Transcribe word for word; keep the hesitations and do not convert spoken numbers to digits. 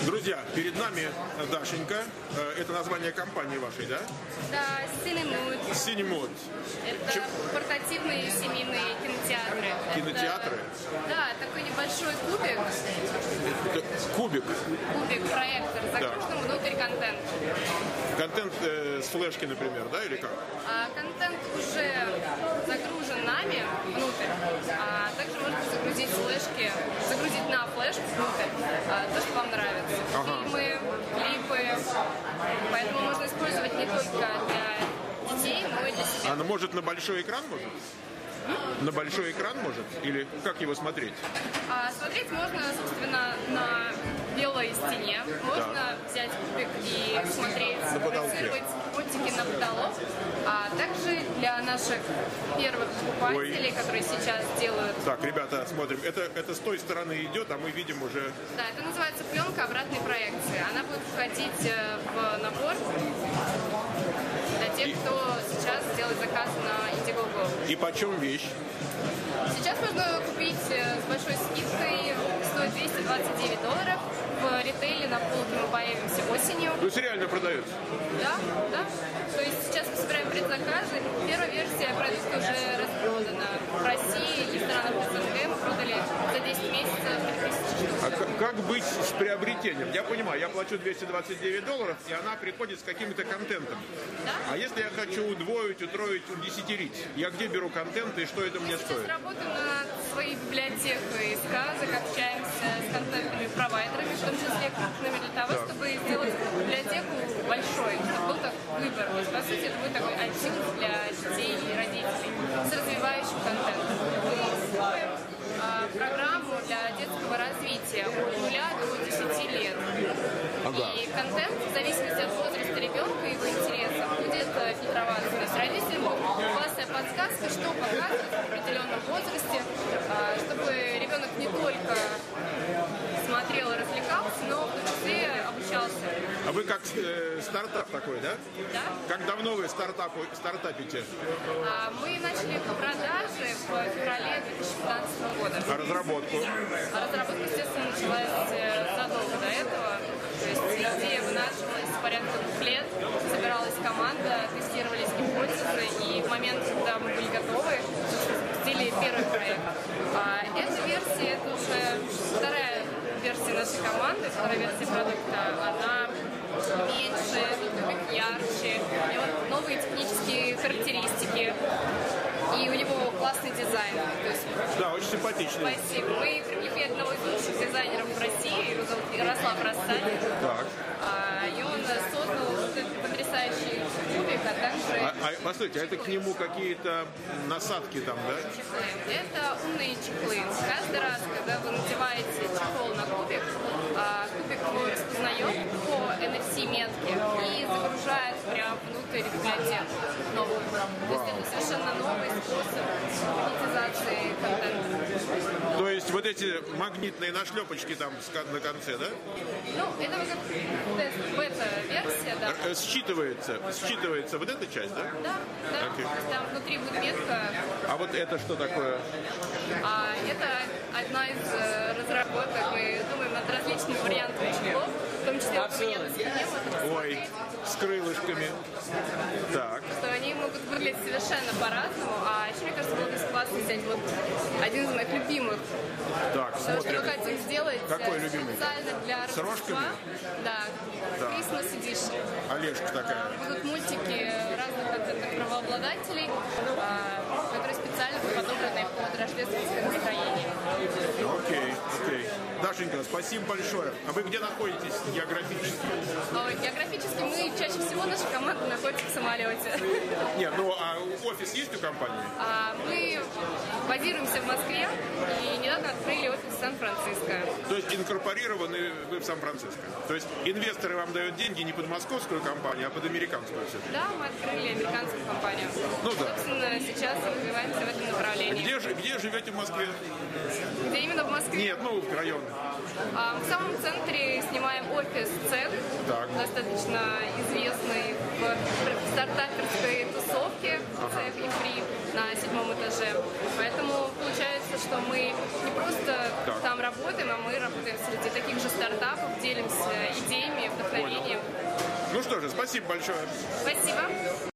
Друзья, перед нами Дашенька. Это название компании вашей, да? Да, Cinemood. Cinemood. Это Чем... портативные семейные кинотеатры. Кинотеатры? Это, да, такой небольшой кубик. Это кубик? Кубик, проектор, загружен да. внутрь контент. Контент э, с флешки, например, да, или как? А, контент уже загружен нами внутрь, а также можно загрузить флешки, загрузить на флешку внутрь а, то, что вам нравится. Ага. Фильмы, клипы, поэтому можно использовать не только для детей, но и для себя. А может на большой экран может? На большой экран может? Или как его смотреть? А, смотреть можно, собственно, на белой стене. Можно да. взять кубик и смотреть, проецировать оттики на потолок. А также для наших первых покупателей, Ой. которые сейчас делают... Так, ребята, смотрим. Это, это с той стороны идет, а мы видим уже... Да, это называется пленка обратной проекции. Она будет входить в набор для тех, и... кто сейчас делает заказ на Indiegogo. И почем вещь? Сейчас можно купить с большой скидкой, стоит двести двадцать девять долларов. В ритейле на полке мы появимся осенью. То есть реально продается? Да, да. То есть сейчас мы собираем предзаказы. Первая версия продукта уже распродана в России и странах СНГ. Мы продали за десять месяцев три тысячи штук. А как быть с приобретением? Я понимаю, я плачу двести двадцать девять долларов, и она приходит с каким-то контентом. Да? А если я хочу удвоить, утроить, удесятерить, я где беру контент и что это мне стоит? Мы сейчас работаем над своей библиотекой сказок, общаемся с контентными провайдерами, в том числе крупными, для того, да. чтобы сделать библиотеку большой, чтобы был так выбор. То есть, по сути, это будет такой iTunes для детей и родителей с развивающим контентом. Мы строим а, программу для детского развития от нуля до десяти лет. Ага. И контент, в зависимости от возраста ребенка и его интересов, будет фильтроваться. То есть родителям будет классная подсказка, что показывать в определенном возрасте, а, чтобы ребенок не только смотрел и развлекался, но в том числе обучался. А вы как э, стартап такой, да? Да. Как давно вы стартапу, стартапите? А, мы начали продажи в феврале две тысячи пятнадцатого года. А разработку? А разработка, естественно, началась задолго до этого. То есть идея вынашивалась порядка двух лет, собиралась команда, тестировались гипотезы, и в момент, когда мы были готовы, запустили первый проект. А эта версия, это уже вторая версия нашей команды, вторая версия продукта, она меньше, кубик ярче, у него новые технические характеристики, и у него классный дизайн. То есть, да, очень симпатичный. Спасибо. Мы привлекли одного из лучших дизайнеров в России, его зовут Ярослав Рассадин. Так. А, и он создал вот этот потрясающий кубик, а также... А, а, послушайте, а это к нему какие-то насадки там, да? Чехлы. Это умные чехлы. Каждый раз, когда вы надеваете чехол на кубик, а, кубик его распознает по эн эф си-метке и загружает прямо внутрь библиотеку новую. То есть это совершенно новый способ монетизации контента. То есть вот эти магнитные нашлепочки там на конце, да? Ну, это как тест, бета-версия, да. Считывается, считывается вот эта часть, да? Да, да. Okay. Там внутри будет метка. А вот это что такое? А, это одна из э, разработок. Мы думаем над различными вариантами чехлов, в том числе вот Ой, с крылышками. Так. Что они могут выглядеть совершенно по-разному. А еще, мне кажется, было бы классно взять вот один из моих любимых. Так, Потому смотрим. что мы хотим сделать Какой любимый? специально для С Рождества. рожками? Да. Да. Christmas Edition. Олежка такая. Будут мультики разных контентных правообладателей, которые специально подобраны под рождественское настроение. Окей, окей. Дашенька, спасибо большое. А вы где находитесь географически? А, географически мы чаще всего, наша команда находится в самолете. Нет, ну а офис есть у компании? А, мы базируемся в Москве и недавно открыли офис в Сан-Франциско. То есть инкорпорированы вы в Сан-Франциско? То есть инвесторы вам дают деньги не под московскую компанию, а под американскую все-таки? Да, мы открыли американскую компанию. Ну да. Собственно, сейчас развиваемся в этом направлении. Где, где живете в Москве? Где именно в Москве? Нет, ну в район. А, в самом центре снимаем офис «Цех», так. достаточно известный в стартаперской тусовке, ага. «Цех» и «Фри» на седьмом этаже. Поэтому получается, что мы не просто Так. там работаем, а мы работаем среди таких же стартапов, делимся идеями, вдохновением. Ну что же, спасибо большое. Спасибо.